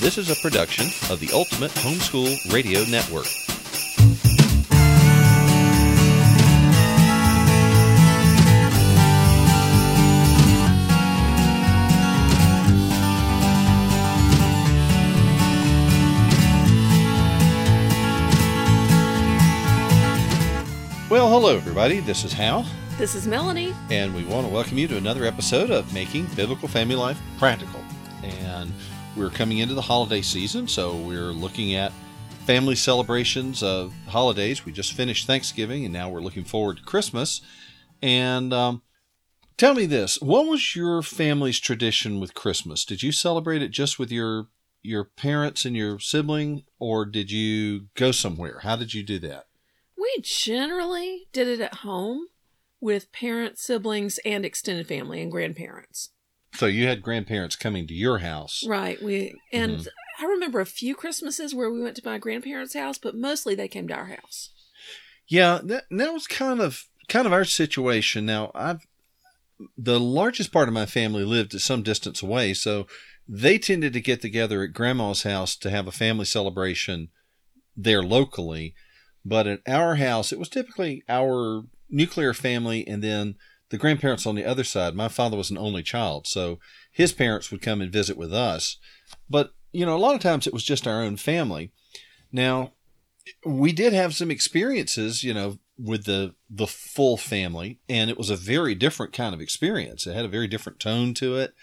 This is a production of the Ultimate Homeschool Radio Network. Well, hello everybody. This is Hal. This is Melanie. And we want to welcome you to another episode of Making Biblical Family Life Practical. And we're coming into the holiday season, so we're looking at family celebrations of holidays. We just finished Thanksgiving, and now we're looking forward to Christmas. And tell me this, what was your family's tradition with Christmas? Did you celebrate it just with your parents and your sibling, or did you go somewhere? How did you do that? We generally did it at home with parents, siblings, and extended family and grandparents. So you had grandparents coming to your house. Right. I remember a few Christmases where we went to my grandparents' house, but mostly they came to our house. Yeah, that was kind of our situation. Now, the largest part of my family lived at some distance away, so they tended to get together at Grandma's house to have a family celebration there locally. But at our house, it was typically our nuclear family and then the grandparents on the other side. My father was an only child, so his parents would come and visit with us. But, a lot of times it was just our own family. Now, we did have some experiences, with the full family, and it was a very different kind of experience. It had a very different tone to it.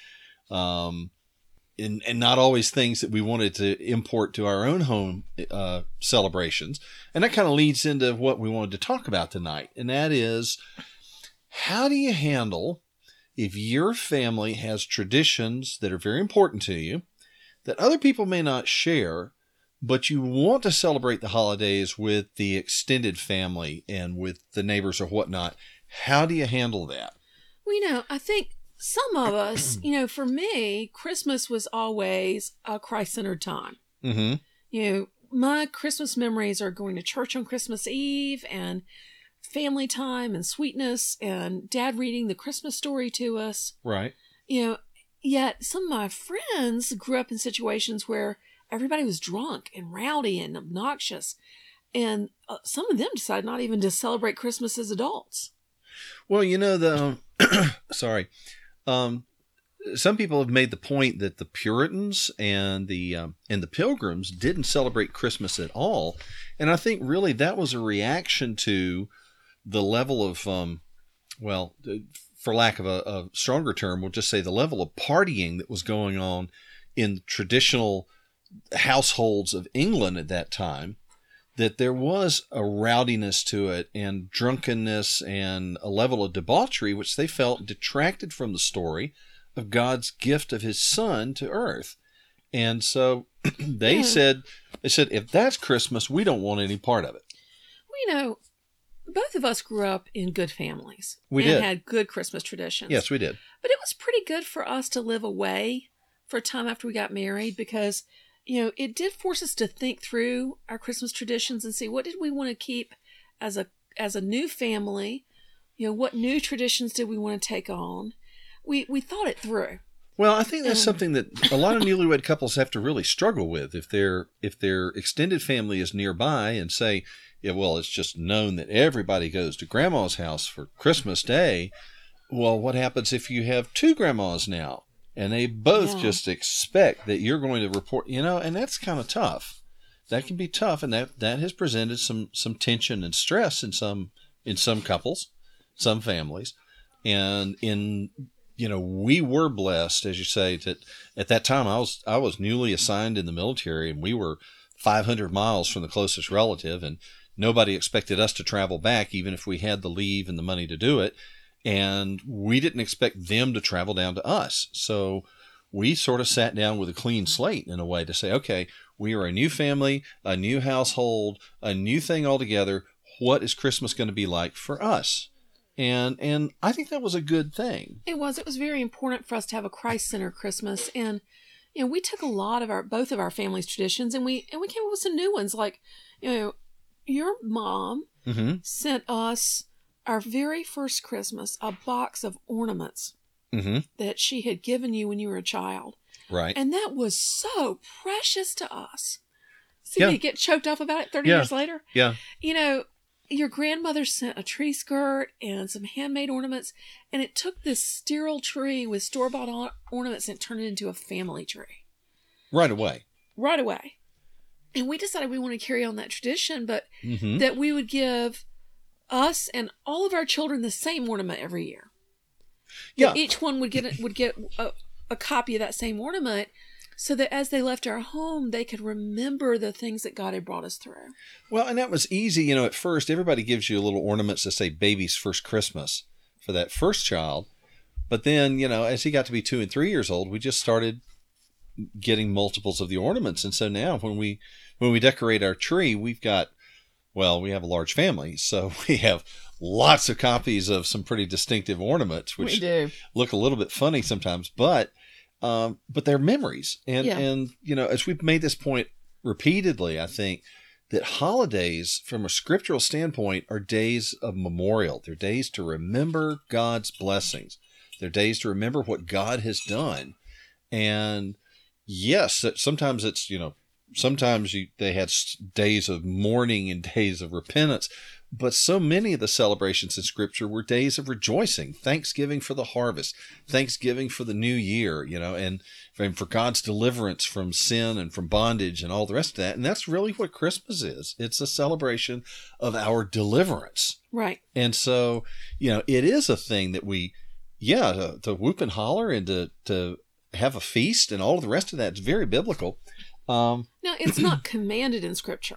And not always things that we wanted to import to our own home celebrations. And that kind of leads into what we wanted to talk about tonight. And that is, how do you handle if your family has traditions that are very important to you that other people may not share, but you want to celebrate the holidays with the extended family and with the neighbors or whatnot? How do you handle that? Well, I think some of us, for me, Christmas was always a Christ-centered time. Mm-hmm. My Christmas memories are going to church on Christmas Eve and family time and sweetness and Dad reading the Christmas story to us. Right. Yet some of my friends grew up in situations where everybody was drunk and rowdy and obnoxious. And some of them decided not even to celebrate Christmas as adults. Well, sorry. Some people have made the point that the Puritans and the Pilgrims didn't celebrate Christmas at all, and I think really that was a reaction to the level of, for lack of a stronger term, we'll just say the level of partying that was going on in traditional households of England at that time. That there was a rowdiness to it and drunkenness and a level of debauchery which they felt detracted from the story of God's gift of his son to earth. And so they said, if that's Christmas, we don't want any part of it. Well, both of us grew up in good families. We did. And had good Christmas traditions. Yes, we did. But it was pretty good for us to live away for a time after we got married because it did force us to think through our Christmas traditions and see what did we want to keep as a new family. What new traditions did we want to take on? We thought it through. Well, I think that's something that a lot of newlywed couples have to really struggle with. If their extended family is nearby and say, it's just known that everybody goes to Grandma's house for Christmas Day. Well, what happens if you have two grandmas now? And they both just expect that you're going to report, and that's kind of tough. That can be tough, and that has presented some tension and stress in some couples, some families. And we were blessed, as you say, that at that time I was newly assigned in the military, and we were 500 miles from the closest relative, and nobody expected us to travel back, even if we had the leave and the money to do it. And we didn't expect them to travel down to us. So we sort of sat down with a clean slate in a way to say, okay, we are a new family, a new household, a new thing altogether. What is Christmas going to be like for us? And I think that was a good thing. It was very important for us to have a Christ-centered Christmas. And, we took a lot of both of our family's traditions and we came up with some new ones. Like, your mom sent us our very first Christmas, a box of ornaments that she had given you when you were a child. Right. And that was so precious to us. See, Yeah. you get choked up about it 30 Yeah. years later. Yeah. You know, your grandmother sent a tree skirt and some handmade ornaments, and it took this sterile tree with store-bought ornaments and turned it into a family tree. Right away. Right away. And we decided we want to carry on that tradition, but Mm-hmm. that we would give us and all of our children the same ornament every year. Yeah. That each one would get a copy of that same ornament, so that as they left our home, they could remember the things that God had brought us through. Well, and that was easy. You know, at first, everybody gives you little ornaments that say baby's first Christmas for that first child. But then, you know, as he got to be 2 and 3 years old, we just started getting multiples of the ornaments. And so now when we decorate our tree, we have a large family. So we have lots of copies of some pretty distinctive ornaments, which We do. look a little bit funny sometimes, but they're memories. And you know, as we've made this point repeatedly, I think that holidays from a scriptural standpoint are days of memorial. They're days to remember God's blessings. They're days to remember what God has done. And yes, sometimes it's, you know, they had days of mourning and days of repentance, but so many of the celebrations in Scripture were days of rejoicing, thanksgiving for the harvest, thanksgiving for the new year, you know, and for God's deliverance from sin and from bondage and all the rest of that. And that's really what Christmas is. It's a celebration of our deliverance. Right. And so, you know, it is a thing that to whoop and holler and to have a feast and all of the rest of that is very biblical. Now, it's not commanded in Scripture.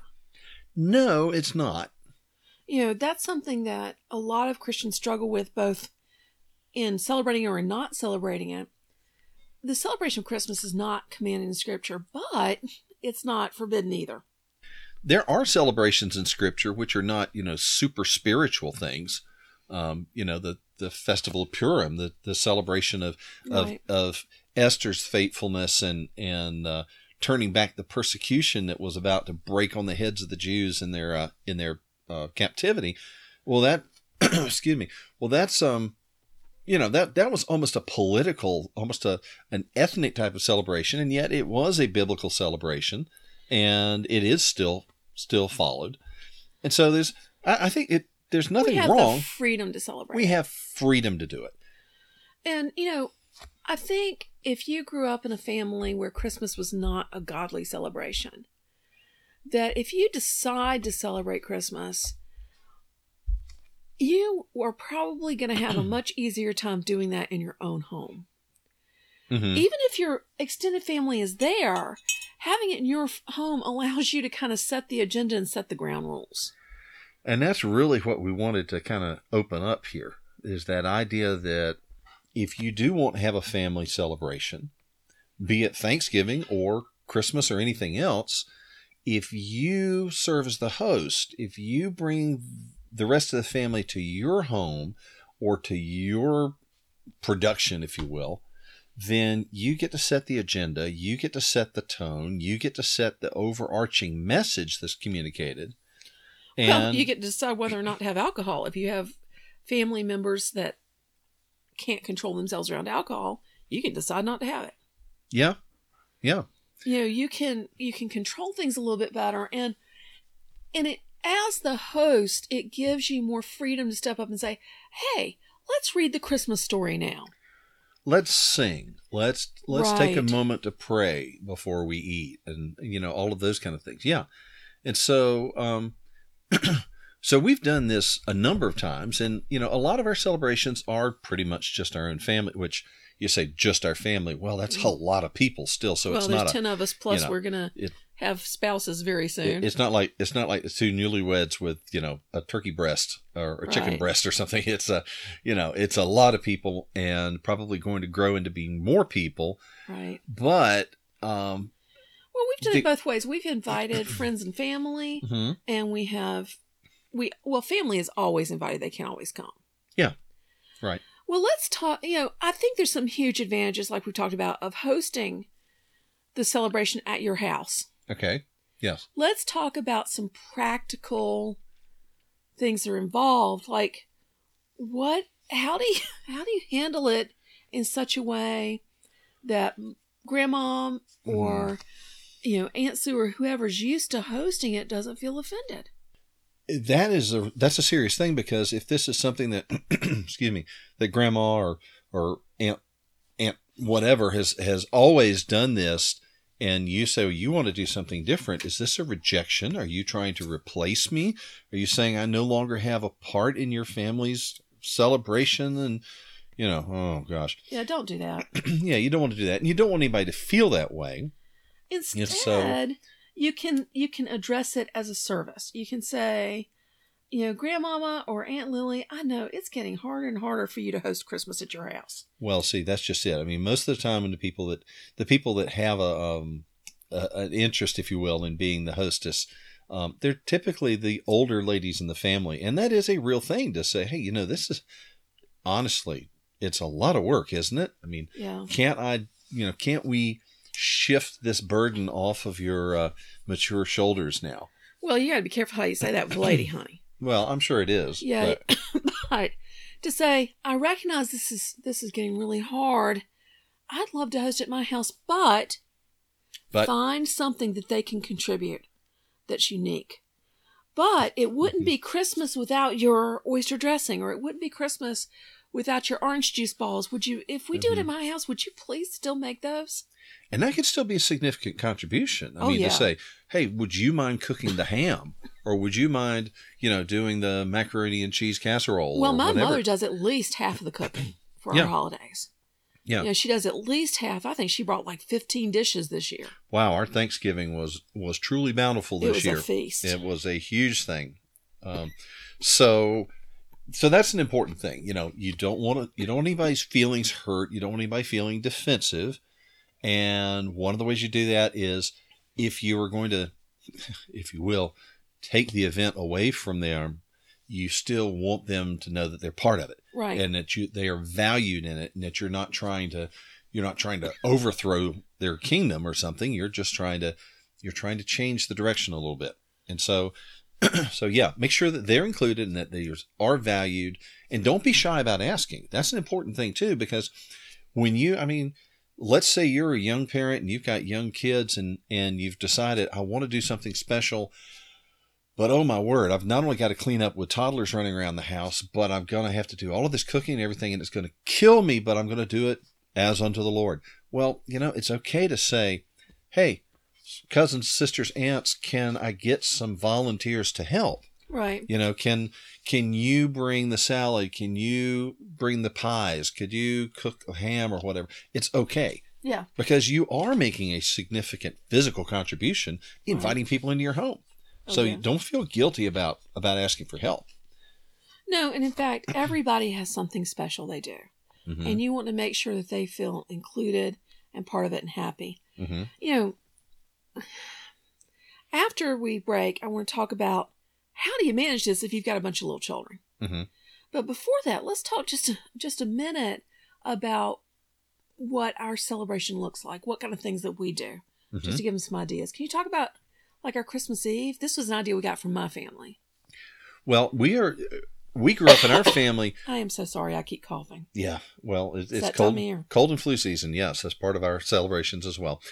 No, it's not. You know, that's something that a lot of Christians struggle with, both in celebrating or in not celebrating it. The celebration of Christmas is not commanded in Scripture, but it's not forbidden either. There are celebrations in Scripture which are not, you know, super spiritual things. You know, the festival of Purim, the celebration of Right. of Esther's faithfulness and turning back the persecution that was about to break on the heads of the Jews in their captivity. Well, that excuse me. Well, that's you know, that was almost a political, an ethnic type of celebration, and yet it was a biblical celebration, and it is still followed. And so I think there's nothing we have wrong. the freedom to celebrate. We have freedom to do it. And, you know, I think if you grew up in a family where Christmas was not a godly celebration, that if you decide to celebrate Christmas, you are probably going to have a much easier time doing that in your own home. Mm-hmm. Even if your extended family is there, having it in your home allows you to kind of set the agenda and set the ground rules. And that's really what we wanted to kind of open up here, is that idea that if you do want to have a family celebration, be it Thanksgiving or Christmas or anything else, if you serve as the host, if you bring the rest of the family to your home or to your production, if you will, then you get to set the agenda, you get to set the tone, you get to set the overarching message that's communicated. And Well, you get to decide whether or not to have alcohol. If you have family members that can't control themselves around alcohol, you can decide not to have it. yeah. You know, you can control things a little bit better, and it, as the host, it gives you more freedom to step up and say, "Hey, let's read the Christmas story now. Let's sing. Let's take a Right. moment to pray before we eat, and you know, all of those kind of things." Yeah. And so so we've done this a number of times, and you know, a lot of our celebrations are pretty much just our own family, which you say just our family. Well, that's a lot of people still, so Well, it's there's not 10 of us, plus you know, we're gonna have spouses very soon. it's not like the two newlyweds with, you know, a turkey breast or a chicken Right. breast or something. It's it's a lot of people, and probably going to grow into being more people. Right. But Well, we've done it both ways. We've invited friends and family, mhm. and family is always invited. They can't always come. Yeah, right. Well, let's talk. You know, I think there's some huge advantages, like we talked about, of hosting the celebration at your house. Okay. Yes. Let's talk about some practical things that are involved, like how do you handle it in such a way that Grandma or Aunt Sue or whoever's used to hosting it doesn't feel offended. That's a serious thing, because if this is something that excuse me, that grandma or aunt whatever has always done this, and you say you want to do something different, is this a rejection? Are you trying to replace me? Are you saying I no longer have a part in your family's celebration? And oh gosh. Yeah, don't do that. Yeah, you don't want to do that, and you don't want anybody to feel that way. Instead, you can address it as a service. You can say, Grandmama or Aunt Lily, I know it's getting harder and harder for you to host Christmas at your house. Well, see, that's just it. I mean, most of the time, when the people that have an interest, if you will, in being the hostess, they're typically the older ladies in the family, and that is a real thing to say, hey, this is honestly, it's a lot of work, isn't it? I mean, yeah. Can't we shift this burden off of your mature shoulders now? Well, you got to be careful how you say that with a lady, honey. Well, I'm sure it is. Yeah, but to say, I recognize this is getting really hard. I'd love to host at my house, but find something that they can contribute that's unique. But it wouldn't be Christmas without your oyster dressing, or it wouldn't be Christmas without your orange juice balls. Would you, if we do it at my house, would you please still make those? And that could still be a significant contribution. I mean, to say, hey, would you mind cooking the ham? Or would you mind, doing the macaroni and cheese casserole? Well, my whatever? mother does at least half of the cooking for our holidays. Yeah. She does at least half. I think she brought like 15 dishes this year. Wow, our Thanksgiving was truly bountiful this year. It was a feast. It was a huge thing. So that's an important thing. You don't want anybody's feelings hurt. You don't want anybody feeling defensive. And one of the ways you do that is, if you are going to, if you will, take the event away from them, you still want them to know that they're part of it, right? And that they are valued in it, and that you're not trying to overthrow their kingdom or something. You're just trying to change the direction a little bit. And so make sure that they're included and that they are valued, and don't be shy about asking. That's an important thing too, because let's say you're a young parent and you've got young kids and you've decided, I want to do something special, but oh my word, I've not only got to clean up with toddlers running around the house, but I'm going to have to do all of this cooking and everything, and it's going to kill me, but I'm going to do it as unto the Lord. Well, it's okay to say, hey, cousins, sisters, aunts, can I get some volunteers to help? Right. Can you bring the salad? Can you bring the pies? Could you cook a ham or whatever? It's okay. Yeah. Because you are making a significant physical contribution, inviting people into your home. So you don't feel guilty about asking for help. No, and in fact, everybody has something special they do. Mm-hmm. And you want to make sure that they feel included and part of it and happy. Mm-hmm. After we break, I want to talk about, how do you manage this if you've got a bunch of little children? Mm-hmm. But before that, let's talk just a minute about what our celebration looks like, what kind of things that we do, just to give them some ideas. Can you talk about like our Christmas Eve? This was an idea we got from my family. Well, we grew up in our family. I am so sorry. I keep coughing. Yeah. Well, it's cold and flu season. Yes. That's part of our celebrations as well.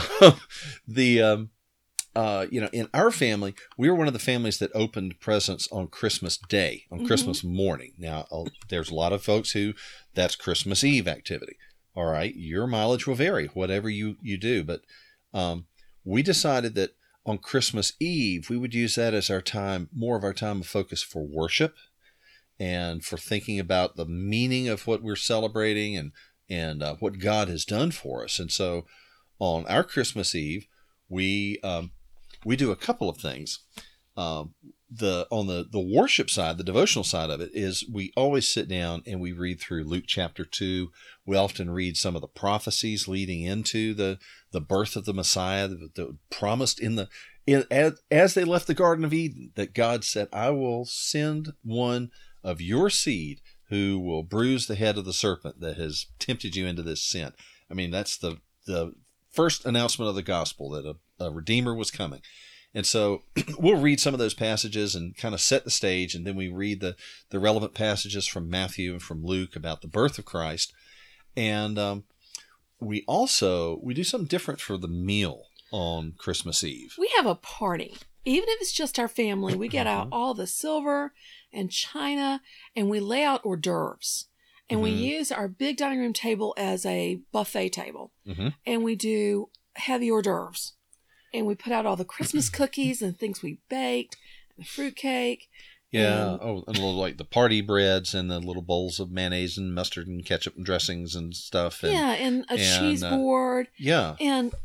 In our family, we were one of the families that opened presents on Christmas Day, on Christmas morning. Now, there's a lot of folks that's Christmas Eve activity. All right. Your mileage will vary, whatever you do. But we decided that on Christmas Eve, we would use that as more of our time of focus for worship and for thinking about the meaning of what we're celebrating and what God has done for us. And so on our Christmas Eve, we do a couple of things. On the worship side, the devotional side of it, is we always sit down and we read through Luke chapter 2. We often read some of the prophecies leading into the birth of the Messiah, the promised as they left the Garden of Eden, that God said, I will send one of your seed who will bruise the head of the serpent that has tempted you into this sin. I mean, that's the first announcement of the gospel, that a Redeemer was coming. And so we'll read some of those passages and kind of set the stage, and then we read the relevant passages from Matthew and from Luke about the birth of Christ. And we do something different for the meal on Christmas Eve. We have a party. Even if it's just our family, we get out all the silver and china and we lay out hors d'oeuvres. And we use our big dining room table as a buffet table. And we do heavy hors d'oeuvres. And we put out all the Christmas cookies and things we baked, and the fruitcake. Yeah. And a little like the party breads and the little bowls of mayonnaise and mustard and ketchup and dressings and stuff. And a cheese board. Yeah. And,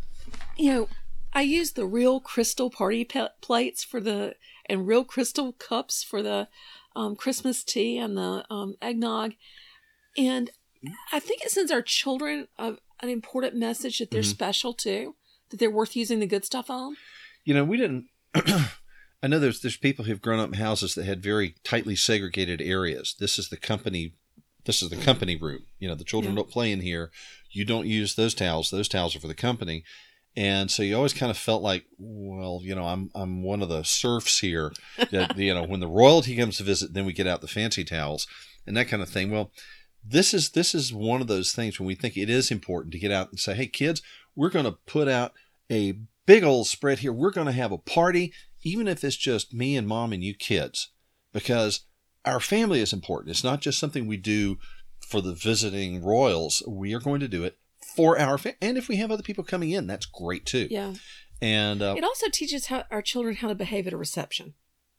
I use the real crystal party plates and real crystal cups for the Christmas tea and the eggnog. And I think it sends our children an important message that they're special too, that they're worth using the good stuff on. We didn't. I know there's people who've grown up in houses that had very tightly segregated areas. This is the company room. The children don't play in here. You don't use those towels. Those towels are for the company. And so you always kind of felt like, well, I'm one of the serfs here. That, when the royalty comes to visit, then we get out the fancy towels and that kind of thing. Well, this is one of those things when we think it is important to get out and say, hey, kids, we're going to put out a big old spread here. We're going to have a party, even if it's just me and mom and you kids, because our family is important. It's not just something we do for the visiting royals. We are going to do it for our family. And if we have other people coming in, that's great too. Yeah. And it also teaches our children how to behave at a reception.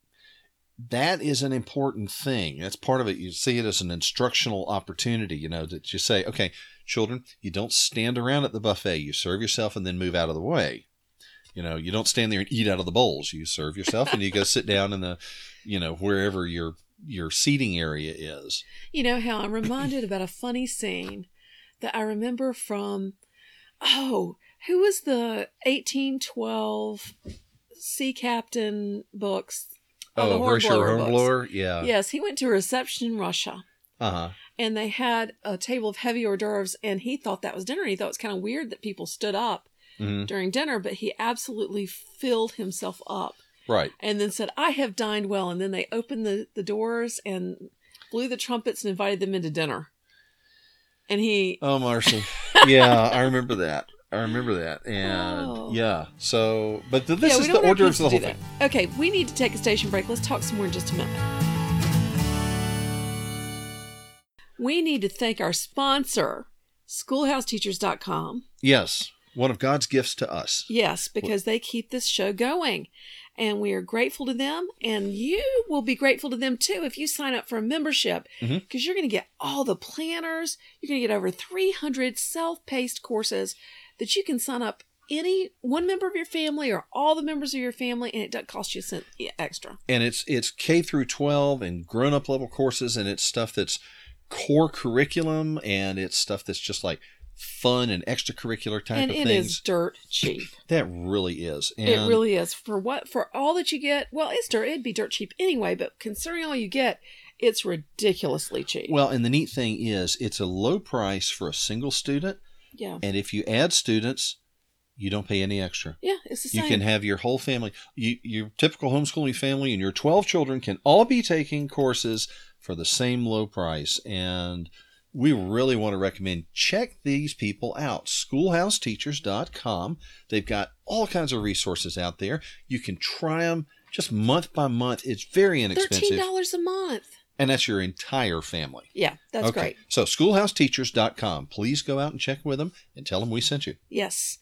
That is an important thing. That's part of it. You see it as an instructional opportunity, that you say, okay, children, you don't stand around at the buffet. You serve yourself and then move out of the way. You don't stand there and eat out of the bowls. You serve yourself and you go sit down in the, wherever your seating area is. You know how I'm reminded about a funny scene that I remember from, who was the 1812 sea captain books? Herschel Hornblower? Yeah. Yes, he went to a reception in Russia. Uh-huh. And they had a table of heavy hors d'oeuvres, and he thought that was dinner. He thought it was kind of weird that people stood up during dinner, but he absolutely filled himself up. Right. And then said, I have dined well. And then they opened the doors and blew the trumpets and invited them into dinner. And he... Oh, Marcy. Yeah, I remember that. And yeah, so, but this is the hors d'oeuvres of the whole thing. Okay, we need to take a station break. Let's talk some more in just a minute. We need to thank our sponsor, SchoolhouseTeachers.com. Yes, one of God's gifts to us. Yes, because they keep this show going. And we are grateful to them. And you will be grateful to them too if you sign up for a membership. Because you're going to get all the planners. You're going to get over 300 self-paced courses that you can sign up any one member of your family or all the members of your family, and it doesn't cost you a cent extra. And it's K through 12 and grown-up level courses, and it's stuff that's core curriculum, and it's stuff that's just like fun and extracurricular type of things. And it is dirt cheap. That really is. And it really is. For all that you get, well, it'd be dirt cheap anyway, but considering all you get, it's ridiculously cheap. Well, and the neat thing is it's a low price for a single student. Yeah. And if you add students, you don't pay any extra. Yeah, it's the same. You can have your whole family, your typical homeschooling family and your 12 children can all be taking courses for the same low price. And we really want to recommend check these people out. SchoolhouseTeachers.com. They've got all kinds of resources out there. You can try them just month by month. It's very inexpensive. $13 a month. And that's your entire family. Yeah, that's great. So SchoolhouseTeachers.com. Please go out and check with them and tell them we sent you. Yes.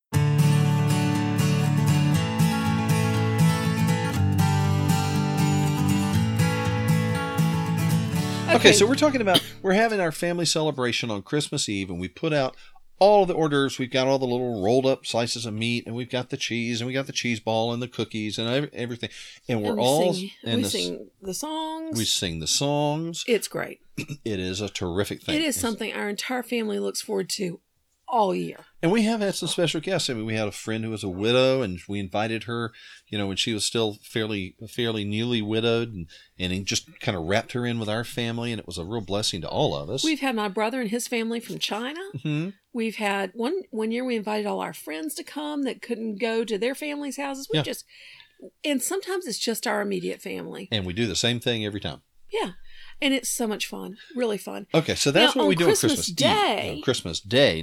Okay, so we're having our family celebration on Christmas Eve, and we put out all the hors d'oeuvres. We've got all the little rolled up slices of meat, and we've got the cheese, and we got the cheese ball and the cookies and everything. And we sing the songs. We sing the songs. It's great. It is a terrific thing. It is something our entire family looks forward to all year. And we have had some special guests. I mean, we had a friend who was a widow, and we invited her, when she was still fairly newly widowed, and just kind of wrapped her in with our family, and it was a real blessing to all of us. We've had my brother and his family from China. Mm-hmm. We've had one year we invited all our friends to come that couldn't go to their families' houses. And sometimes it's just our immediate family. And we do the same thing every time. Yeah. And it's so much fun. Really fun. Okay, so that's what we do on Christmas Day. Christmas Day now.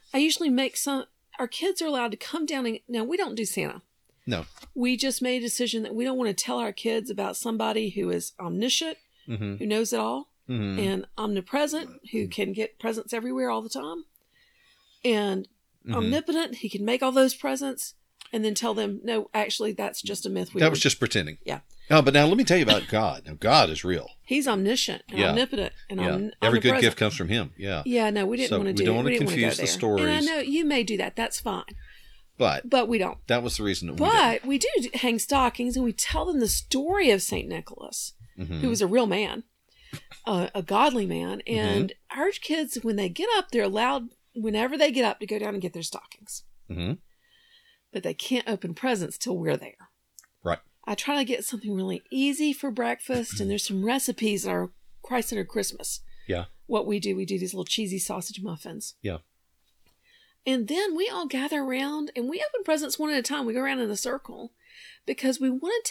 I usually make our kids are allowed to come down and, now we don't do Santa. No. We just made a decision that we don't want to tell our kids about somebody who is omniscient, Mm-hmm. who knows it all, Mm-hmm. and omnipresent, who can get presents everywhere all the time, and Mm-hmm. omnipotent, he can make all those presents, and then tell them, no, actually, that's just a myth. That was just pretending. Yeah. Oh, but now let me tell you about God. Now, God is real. He's omniscient and Yeah. omnipotent and Yeah. Every good omnipresent. gift comes from him. Yeah. Yeah, no, we didn't So want to do we don't it. want We to didn't want to go confuse the there. stories. And I know you may do that. That's fine. But we don't. that was the reason that we didn't. But we do hang stockings, and we tell them the story of St. Nicholas, Mhm. who was a real man, a godly man. And our kids, when they get up, they're allowed, whenever they get up, to go down and get their stockings. Mm-hmm. But they can't open presents till we're there. Right. I try to get something really easy for breakfast, and there's some recipes in our Christ-centered Christmas. Yeah. What we do these little cheesy sausage muffins. Yeah. And then we all gather around and we open presents one at a time. We go around in a circle because we want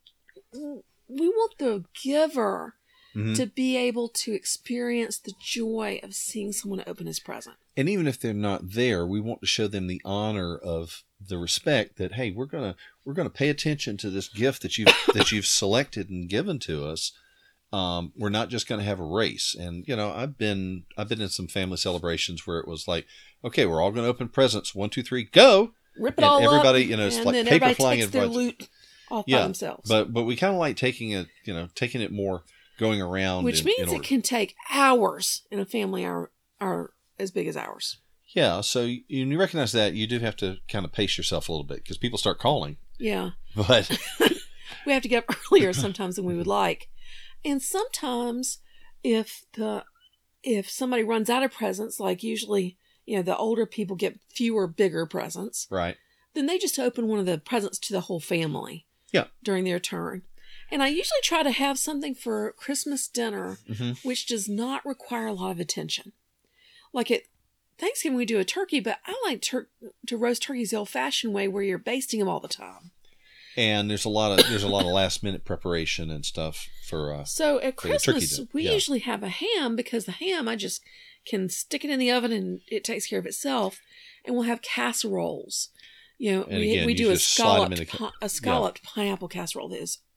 the giver Mhm. to be able to experience the joy of seeing someone open his present. And even if they're not there, we want to show them the honor of the respect that, hey, we're gonna pay attention to this gift that you've selected and given to us. We're not just going to have a race. And I've been in some family celebrations where it was like, okay, we're all going to open presents. 1, 2, 3, go! Rip it And all everybody, up, it's and like then paper everybody flying takes in their front. loot off by themselves. But we kind of like taking it more going around, which means it can take hours in a family are as big as ours. Yeah, so you recognize that you do have to kind of pace yourself a little bit because people start calling. Yeah. But we have to get up earlier sometimes than we would like. And sometimes if somebody runs out of presents, like usually, the older people get fewer, bigger presents, right, then they just open one of the presents to the whole family. Yeah. During their turn. And I usually try to have something for Christmas dinner, which does not require a lot of attention. Like at Thanksgiving, we do a turkey, but I like to roast turkeys the old-fashioned way, where you're basting them all the time. And there's a lot of last minute preparation and stuff for. So at for the turkey Christmas, dinner. we Yeah. usually have a ham, because the ham, I just can stick it in the oven and it takes care of itself. And we'll have casseroles. And again, we you do just slide 'em in a scalloped pineapple casserole that is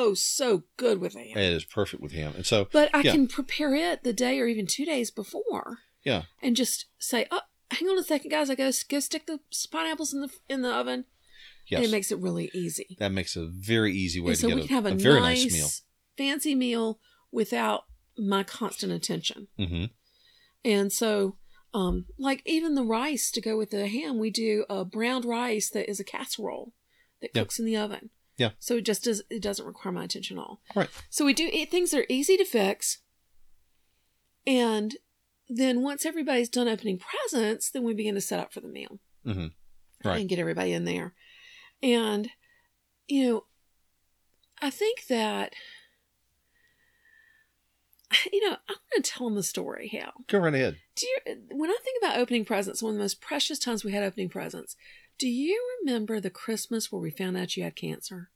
so good with ham. It is perfect with ham, and so. But I can prepare it the day or even 2 days before. Yeah. And just say, oh, hang on a second, guys. I go stick the pineapples in the oven. Yes. And it makes it really easy. That makes a very easy way And so to we get can have a a very nice, nice meal. fancy meal without my constant attention. Mm-hmm. And so, like even the rice to go with the ham, we do a browned rice that is a casserole that cooks in the oven. Yeah. So it doesn't require my attention at all. Right. So we do things that are easy to fix. And then once everybody's done opening presents, then we begin to set up for the meal. Mm-hmm. Right. And get everybody in there. And, I think that, I'm going to tell them the story, Hal. Go right ahead. When I think about opening presents, one of the most precious times we had opening presents, do you remember the Christmas where we found out you had cancer?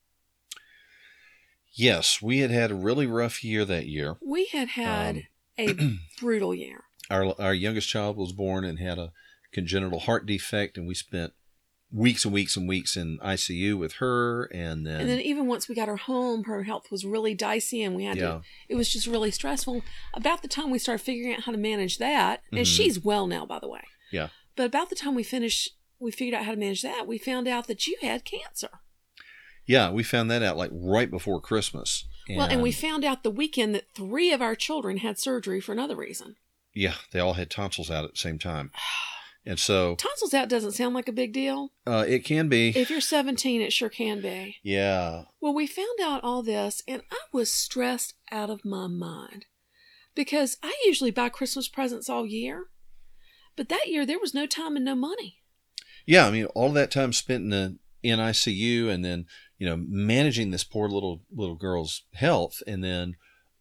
Yes, we had a really rough year that year. We had a brutal year. Our youngest child was born and had a congenital heart defect, and we spent weeks and weeks and weeks in ICU with her, and then even once we got her home, her health was really dicey, and we had it was just really stressful. About the time we started figuring out how to manage that, and she's well now, by the way. Yeah. But about the time we figured out how to manage that, we found out that you had cancer. Yeah, we found that out like right before Christmas. And we found out the weekend that 3 of our children had surgery for another reason. Yeah, they all had tonsils out at the same time. And so tonsils out doesn't sound like a big deal. It can be. If you're 17, it sure can be. Yeah. Well, we found out all this, and I was stressed out of my mind, because I usually buy Christmas presents all year, but that year there was no time and no money. Yeah, I mean, all of that time spent in ICU, and then managing this poor little girl's health, and then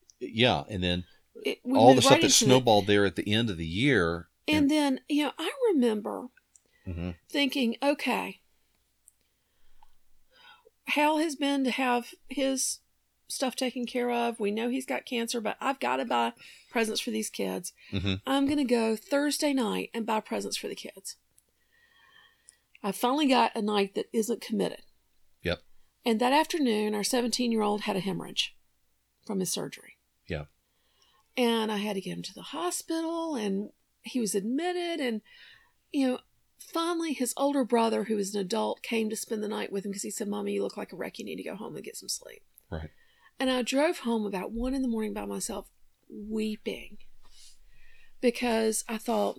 all the stuff that snowballed there at the end of the year. And then, I remember thinking, okay, Hal has been to have his stuff taken care of. We know he's got cancer, but I've got to buy presents for these kids. Mm-hmm. I'm going to go Thursday night and buy presents for the kids. I finally got a night that isn't committed. Yep. And that afternoon, our 17-year-old had a hemorrhage from his surgery. Yeah. And I had to get him to the hospital, and he was admitted. And, you know, finally his older brother, who was an adult, came to spend the night with him because he said, Mommy, you look like a wreck. You need to go home and get some sleep. Right. And I drove home about 1 a.m. by myself, weeping, because I thought,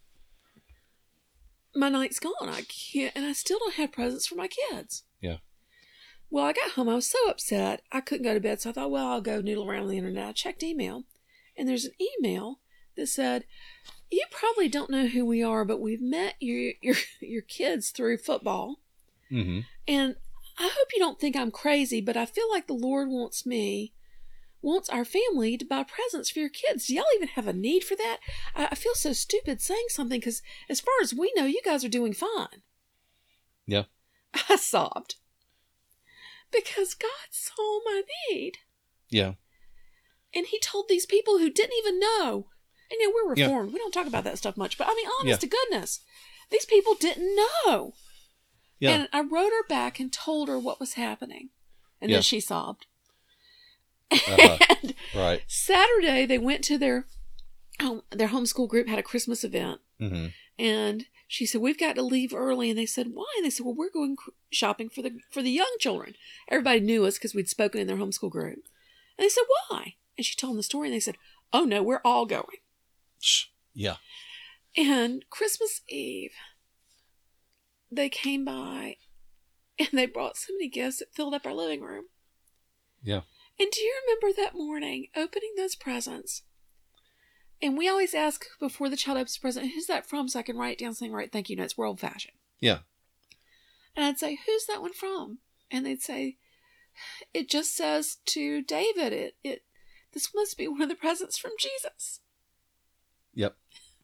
my night's gone. I can't, and I still don't have presents for my kids. Yeah. Well, I got home. I was so upset. I couldn't go to bed. So I thought, well, I'll go noodle around on the internet. I checked email, and there's an email that said, you probably don't know who we are, but we've met your kids through football. Mm-hmm. And I hope you don't think I'm crazy, but I feel like the Lord wants our family to buy presents for your kids. Do y'all even have a need for that? I feel so stupid saying something, because as far as we know, you guys are doing fine. Yeah. I sobbed. Because God saw my need. Yeah. And he told these people who didn't even know. And you know, we're reformed. Yeah. We don't talk about that stuff much. But I mean, honest Yeah. to goodness, these people didn't know. Yeah. And I wrote her back and told her what was happening. And Yeah. then she sobbed. Uh-huh. And Right. Saturday, they went to their homeschool group, had a Christmas event. Mm-hmm. And she said, we've got to leave early. And they said, why? And they said, well, we're going shopping for the young children. Everybody knew us because we'd spoken in their homeschool group. And they said, why? And she told them the story, and they said, oh, no, we're all going. Yeah. And Christmas Eve, they came by, and they brought so many gifts that filled up our living room. Yeah. And do you remember that morning, opening those presents? And we always ask before the child opens the present, who's that from? So I can write it down saying, right, thank you notes. We're old fashioned. Yeah. And I'd say, who's that one from? And they'd say, it just says to David, this must be one of the presents from Jesus. Yep.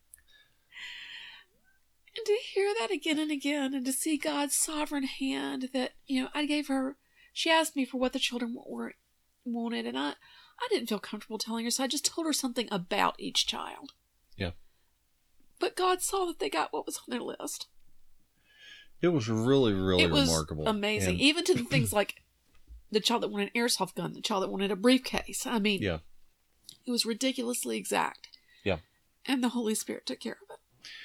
And to hear that again and again, and to see God's sovereign hand that, you know, I gave her, she asked me for what the children wanted, and I didn't feel comfortable telling her, so I just told her something about each child. Yeah. But God saw that they got what was on their list. It was really, really It was remarkable. Amazing. And, even to the things like the child that wanted an airsoft gun, the child that wanted a briefcase. I mean, yeah. It was ridiculously exact. Yeah. And the Holy Spirit took care of it.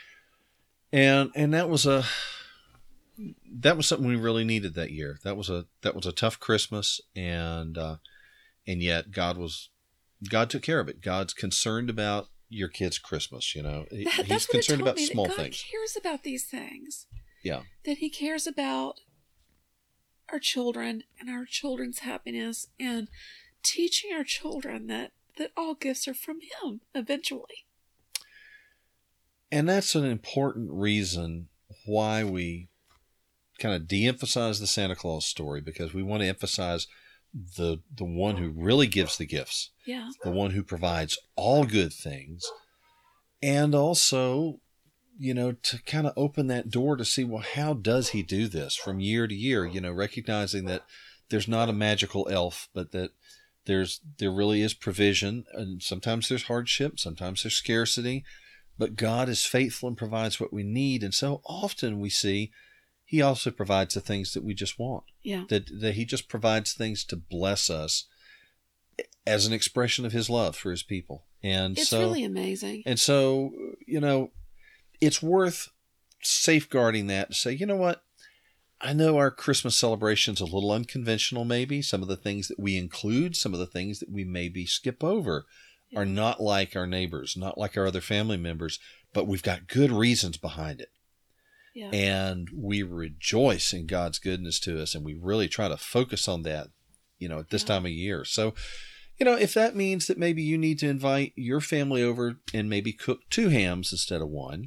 And that was something we really needed that year. That was a tough Christmas, and yet God took care of it. God's concerned about your kids' Christmas. You know, He's concerned about small things. God cares about these things. Yeah. That He cares about our children and our children's happiness, and teaching our children that all gifts are from Him eventually. And that's an important reason why we kind of de-emphasize the Santa Claus story, because we want to emphasize the one who really gives the gifts. Yeah. The one who provides all good things. And also, you know, to kind of open that door to see, well, how does He do this from year to year? You know, recognizing that there's not a magical elf, but that there really is provision, and sometimes there's hardship, sometimes there's scarcity, but God is faithful and provides what we need. And so often we see He also provides the things that we just want. Yeah. That He just provides things to bless us as an expression of His love for His people. And it's so, really amazing. And so, you know, it's worth safeguarding that to say, you know what? I know our Christmas celebration's a little unconventional, maybe. Some of the things that we include, some of the things that we maybe skip over are not like our neighbors, not like our other family members, but we've got good reasons behind it. Yeah. And we rejoice in God's goodness to us, and we really try to focus on that, you know, at this time of year. So, you know, if that means that maybe you need to invite your family over and maybe cook 2 hams instead of 1,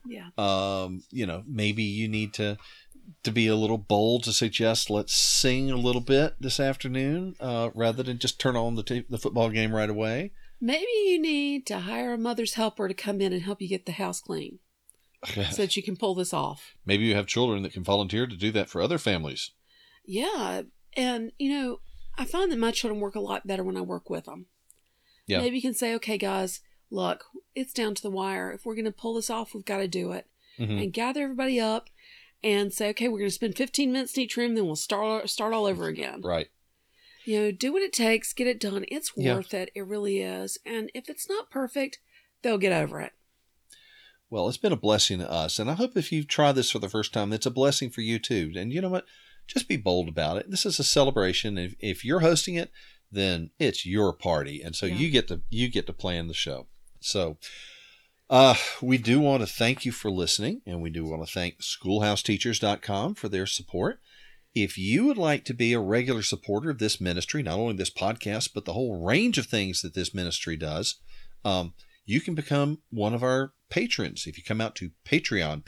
you know, maybe you need to be a little bold to suggest, let's sing a little bit this afternoon, rather than just turn on the football game right away. Maybe you need to hire a mother's helper to come in and help you get the house clean so that you can pull this off. Maybe you have children that can volunteer to do that for other families. Yeah. And, you know, I find that my children work a lot better when I work with them. Yeah. Maybe you can say, okay, guys, look, it's down to the wire. If we're going to pull this off, we've got to do it. Mm-hmm. And gather everybody up and say, okay, we're going to spend 15 minutes in each room, then we'll start all over again. Right. You know, do what it takes, get it done. It's worth it. It really is. And if it's not perfect, they'll get over it. Well, it's been a blessing to us. And I hope if you try this for the first time, it's a blessing for you too. And you know what? Just be bold about it. This is a celebration. If you're hosting it, then it's your party. And so you get to plan the show. So we do want to thank you for listening. And we do want to thank schoolhouseteachers.com for their support. If you would like to be a regular supporter of this ministry, not only this podcast, but the whole range of things that this ministry does, you can become one of our patrons. If you come out to Patreon,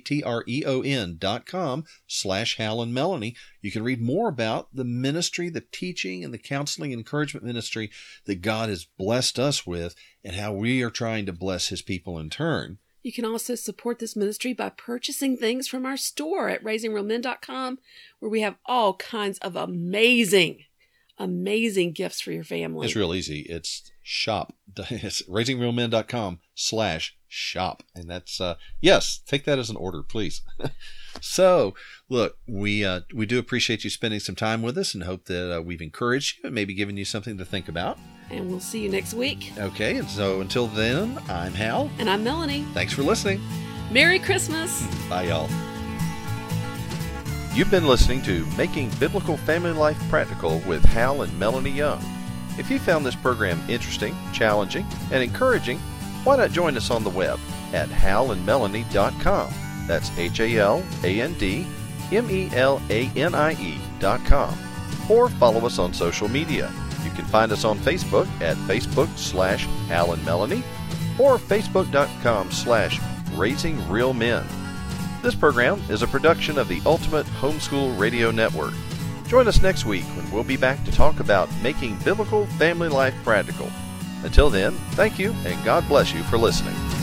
patreon.com/Hal and Melanie, you can read more about the ministry, the teaching, and the counseling and encouragement ministry that God has blessed us with and how we are trying to bless his people in turn. You can also support this ministry by purchasing things from our store at raisingrealmen.com, where we have all kinds of amazing gifts for your family. It's real easy. It's shop. It's raisingrealmen.com/shop. And that's, yes, take that as an order, please. So, look, we do appreciate you spending some time with us and hope that we've encouraged you and maybe given you something to think about. And we'll see you next week. Okay, and so until then, I'm Hal. And I'm Melanie. Thanks for listening. Merry Christmas. Bye, y'all. You've been listening to Making Biblical Family Life Practical with Hal and Melanie Young. If you found this program interesting, challenging, and encouraging, why not join us on the web at halandmelanie.com. That's HALANDMELANIE.com. Or follow us on social media. You can find us on Facebook at Facebook/Hal and Melanie or Facebook.com/RaisingRealMen. This program is a production of the Ultimate Homeschool Radio Network. Join us next week when we'll be back to talk about making biblical family life practical. Until then, thank you and God bless you for listening.